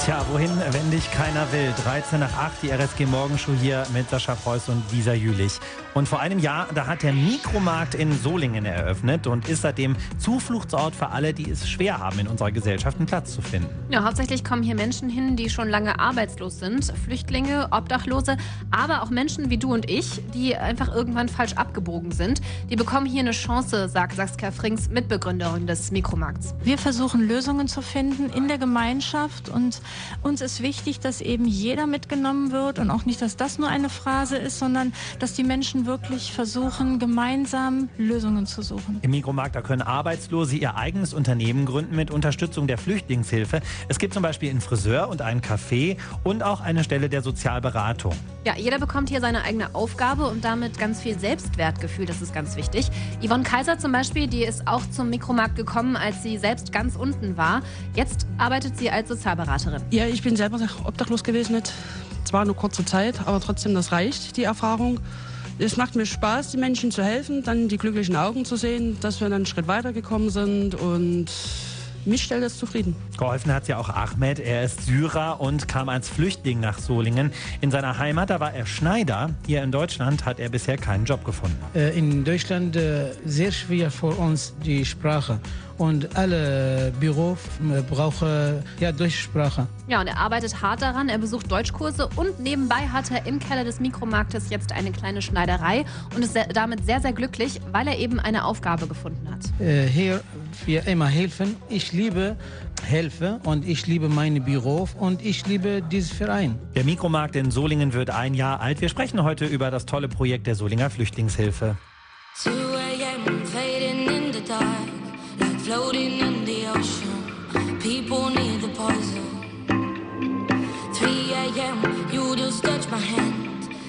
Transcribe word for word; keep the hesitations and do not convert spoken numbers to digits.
Tja, wohin, wenn dich keiner will? dreizehn nach acht, die R S G-Morgenshow hier mit Sascha Preuß und Lisa Jülich. Und vor einem Jahr, da hat der Mikromarkt in Solingen eröffnet und ist seitdem Zufluchtsort für alle, die es schwer haben, in unserer Gesellschaft einen Platz zu finden. Ja, hauptsächlich kommen hier Menschen hin, die schon lange arbeitslos sind. Flüchtlinge, Obdachlose, aber auch Menschen wie du und ich, die einfach irgendwann falsch abgebogen sind. Die bekommen hier eine Chance, sagt Saskia Frings, Mitbegründerin des Mikromarkts. Wir versuchen Lösungen zu finden in der Gemeinschaft und uns ist wichtig, dass eben jeder mitgenommen wird und auch nicht, dass das nur eine Phrase ist, sondern dass die Menschen wirklich versuchen, gemeinsam Lösungen zu suchen. Im Mikromarkt, da können Arbeitslose ihr eigenes Unternehmen gründen mit Unterstützung der Flüchtlingshilfe. Es gibt zum Beispiel einen Friseur und einen Café und auch eine Stelle der Sozialberatung. Ja, jeder bekommt hier seine eigene Aufgabe und damit ganz viel Selbstwertgefühl, das ist ganz wichtig. Yvonne Kaiser zum Beispiel, die ist auch zum Mikromarkt gekommen, als sie selbst ganz unten war. Jetzt arbeitet sie als Sozialberaterin. Ja, ich bin selber obdachlos gewesen, nicht. Zwar nur kurze Zeit, aber trotzdem, das reicht, die Erfahrung. Es macht mir Spaß, den Menschen zu helfen, dann die glücklichen Augen zu sehen, dass wir dann einen Schritt weitergekommen sind und mich stellt das zufrieden. Geholfen hat ja auch Ahmed. Er ist Syrer und kam als Flüchtling nach Solingen. In seiner Heimat, da war er Schneider. Hier in Deutschland hat er bisher keinen Job gefunden. In Deutschland sehr schwer für uns die Sprache. Und alle Büros brauchen ja Deutschsprache. Ja, und er arbeitet hart daran. Er besucht Deutschkurse und nebenbei hat er im Keller des Mikromarktes jetzt eine kleine Schneiderei und ist damit sehr, sehr glücklich, weil er eben eine Aufgabe gefunden hat. Hier wir immer helfen. Ich liebe Hilfe und ich liebe meine Büro und ich liebe diesen Verein. Der Mikromarkt in Solingen wird ein Jahr alt. Wir sprechen heute über das tolle Projekt der Solinger Flüchtlingshilfe. Floating in the ocean, people need the poison. three a m, you just touch my hand.